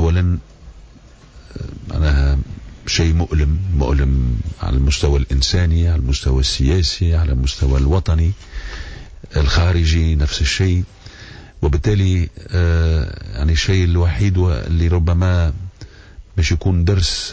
أولا معناها شيء مؤلم على المستوى الإنساني، على المستوى السياسي، على المستوى الوطني، الخارجي نفس الشيء. وبالتالي يعني الشيء الوحيد اللي ربما مش يكون درس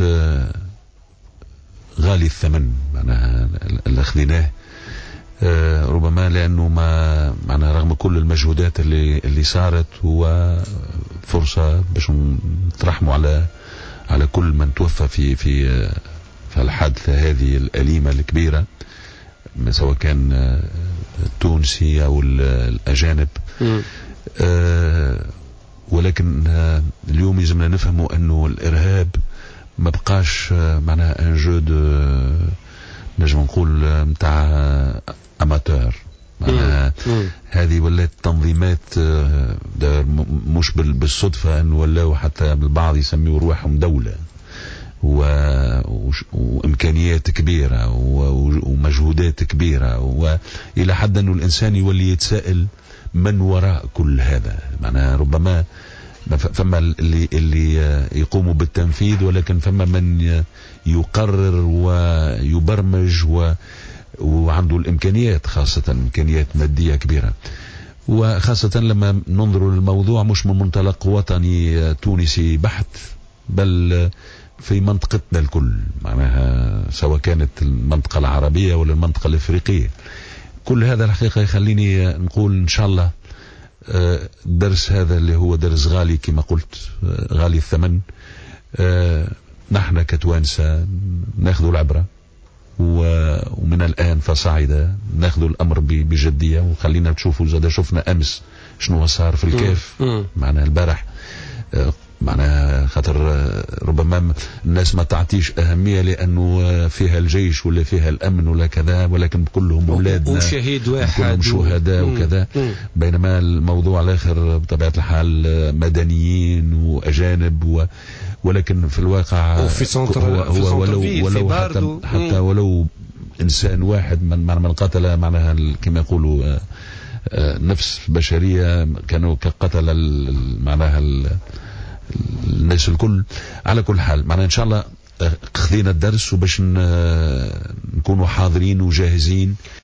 غالي الثمن معناها اللي أخذناه، ربما لأنه ما معناها رغم كل المجهودات اللي صارت، هو فرصة باش نترحموا على كل من توفى في الحادثة هذه الأليمة الكبيرة، سواء كان التونسي أو الأجانب. ولكن اليوم يجب نفهموا أنه الإرهاب ما بقاش معناها ان جو نجم نقول متاع اماتور. معناها هذه ولات تنظيمات مش بالصدفة ان ولاو حتى البعض يسميوا روحهم دولة وامكانيات كبيرة ومجهودات كبيرة، والى حد انه الانسان يولي يتساءل من وراء كل هذا. معناها ربما فما اللي يقوموا بالتنفيذ، ولكن فما من يقرر ويبرمج وعنده الإمكانيات، خاصة إمكانيات مادية كبيرة. وخاصة لما ننظر للموضوع مش من منطلق وطني تونسي بحت، بل في منطقتنا الكل، معناها سواء كانت المنطقة العربية ولا المنطقة الإفريقية. كل هذا الحقيقة يخليني نقول إن شاء الله الدرس هذا اللي هو درس غالي كما قلت، غالي الثمن، نحن كتوانسة ناخذ العبرة، ومن الآن فصاعدا ناخذ الأمر بجدية. وخلينا تشوفوا زاد شفنا أمس شنو صار في الكاف، معناها البارح، معناها خاطر ربما الناس ما تعطيش أهمية لأنه فيها الجيش ولا فيها الأمن ولا كذا، ولكن كلهم أولادنا وشهيد واحد كلهم شهداء وكذا. بينما الموضوع الآخر بطبيعة الحال مدنيين وأجانب، ولكن في الواقع وفي هو ولو حتى ولو إنسان واحد من قتل معناها كما يقولوا نفس بشرية، كانوا كقتل معناها الناس الكل. على كل حال معناها إن شاء الله خذينا الدرس، وباش نكونوا حاضرين وجاهزين